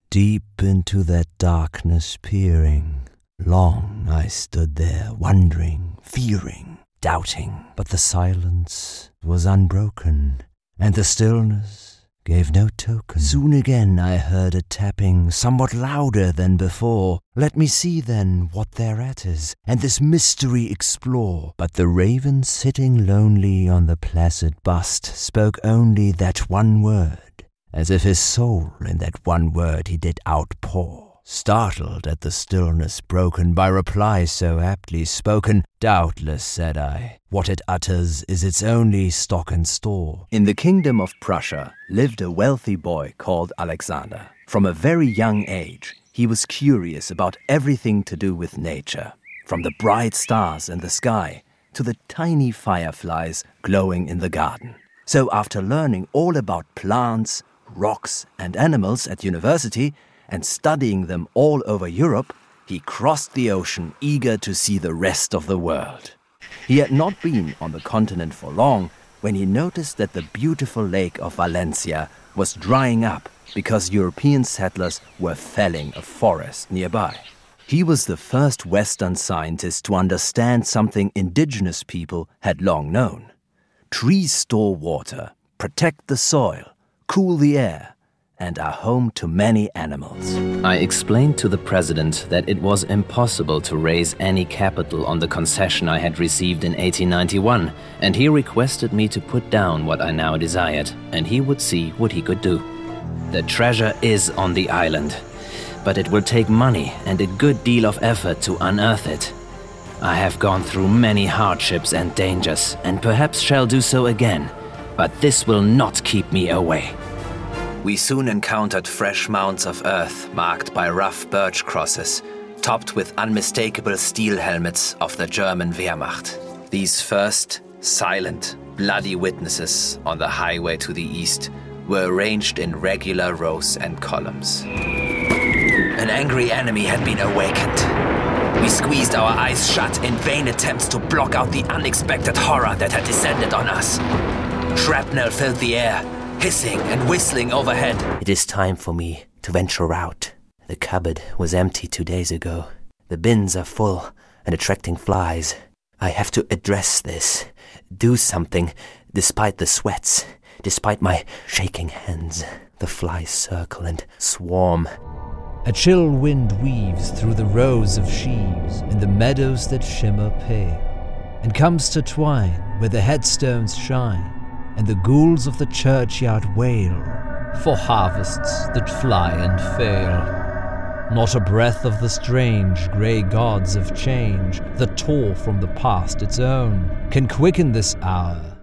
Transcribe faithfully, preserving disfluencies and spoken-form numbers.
Deep into that darkness peering, long I stood there, wondering, fearing, doubting. But the silence was unbroken, and the stillness gave no token. Soon again I heard a tapping, somewhat louder than before. Let me see then what thereat is, and this mystery explore. But the raven sitting lonely on the placid bust spoke only that one word, as if his soul in that one word he did outpour. Startled at the stillness broken by reply so aptly spoken, doubtless, said I, what it utters is its only stock and store. In the kingdom of Prussia lived a wealthy boy called Alexander. From a very young age, he was curious about everything to do with nature, from the bright stars in the sky to the tiny fireflies glowing in the garden. So after learning all about plants, rocks and animals at university, and studying them all over Europe, he crossed the ocean eager to see the rest of the world. He had not been on the continent for long when he noticed that the beautiful lake of Valencia was drying up because European settlers were felling a forest nearby. He was the first Western scientist to understand something indigenous people had long known. Trees store water, protect the soil, cool the air, and are home to many animals. I explained to the president that it was impossible to raise any capital on the concession I had received in eighteen ninety-one, and he requested me to put down what I now desired, and he would see what he could do. The treasure is on the island, but it will take money and a good deal of effort to unearth it. I have gone through many hardships and dangers, and perhaps shall do so again, but this will not keep me away. We soon encountered fresh mounds of earth marked by rough birch crosses, topped with unmistakable steel helmets of the German Wehrmacht. These first, silent, bloody witnesses on the highway to the east were arranged in regular rows and columns. An angry enemy had been awakened. We squeezed our eyes shut in vain attempts to block out the unexpected horror that had descended on us. Shrapnel filled the air, hissing and whistling overhead. It is time for me to venture out. The cupboard was empty two days ago. The bins are full and attracting flies. I have to address this, do something, despite the sweats, despite my shaking hands. The flies circle and swarm. A chill wind weaves through the rows of sheaves in the meadows that shimmer pale, and comes to twine where the headstones shine, and the ghouls of the churchyard wail for harvests that fly and fail. Not a breath of the strange grey gods of change that tore from the past its own can quicken this hour